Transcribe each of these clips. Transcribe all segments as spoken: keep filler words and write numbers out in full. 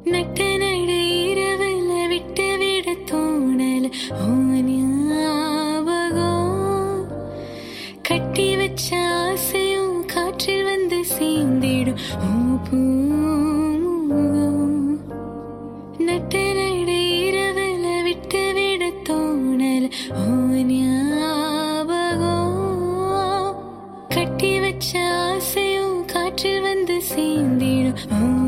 நட்ட நடு இரவுல விட்டு விட தோணல ஞாபகம் கட்டி வச்ச ஆசையும் காற்றில் வந்து சேர்ந்திடும் நட்ட நடு இரவுல விட்டு விட தோணல ஞாபகம் கட்டி வச்ச ஆசையும் காற்றில் வந்து சேர்ந்திடும்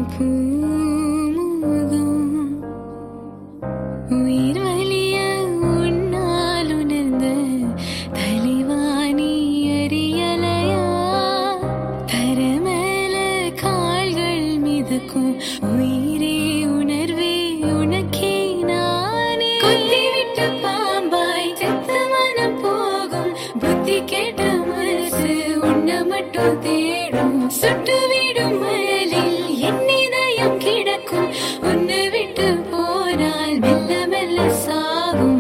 உயிர் வலிய உன்னால் உணர்ந்த தலைவாணி அறியலையா தர மேல கால்கள் மிதக்கும் உயிரே உணர்வே உனக்கே நானே கொத்திவிட்ட பாம்பாய் செத்த மனம் போகும் புத்தி கேட்ட மனசு உன்னை மட்டும் தேடும் சுட்டு விடும் மயலில் என் இதயம் கிடக்கும் உன்னை விட்டு போனால் மெல்ல மெல்ல சாகும்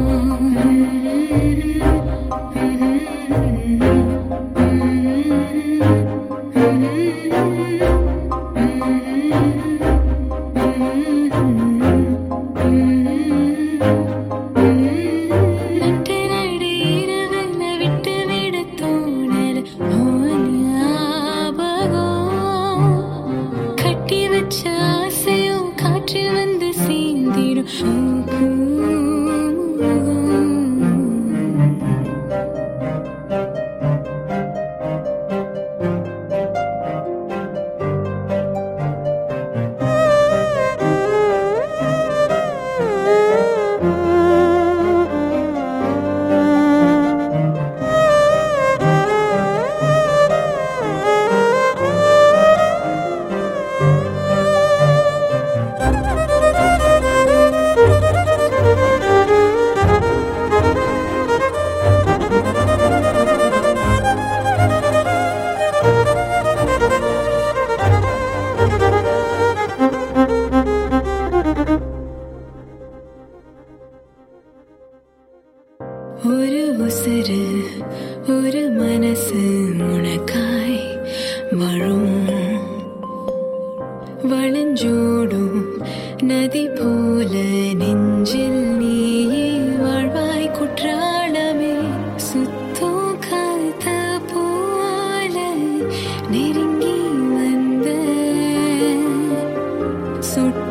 நட்ட நடு இரவுல விட்டு விட தோணல ஞாபகம் கட்டி வச்ச ஆசையும் காற்றில் வந்து சேர்ந்திடும் ஒரு உசுறு ஒரு மனசு உனக்காய் வாழும் வளஞ்சோடும் நதி போல நெஞ்சில் நீயே வாழ்வாய் குற்றாலமே சுத்தோ காத்த போல நெருங்கி வந்த சுட்ட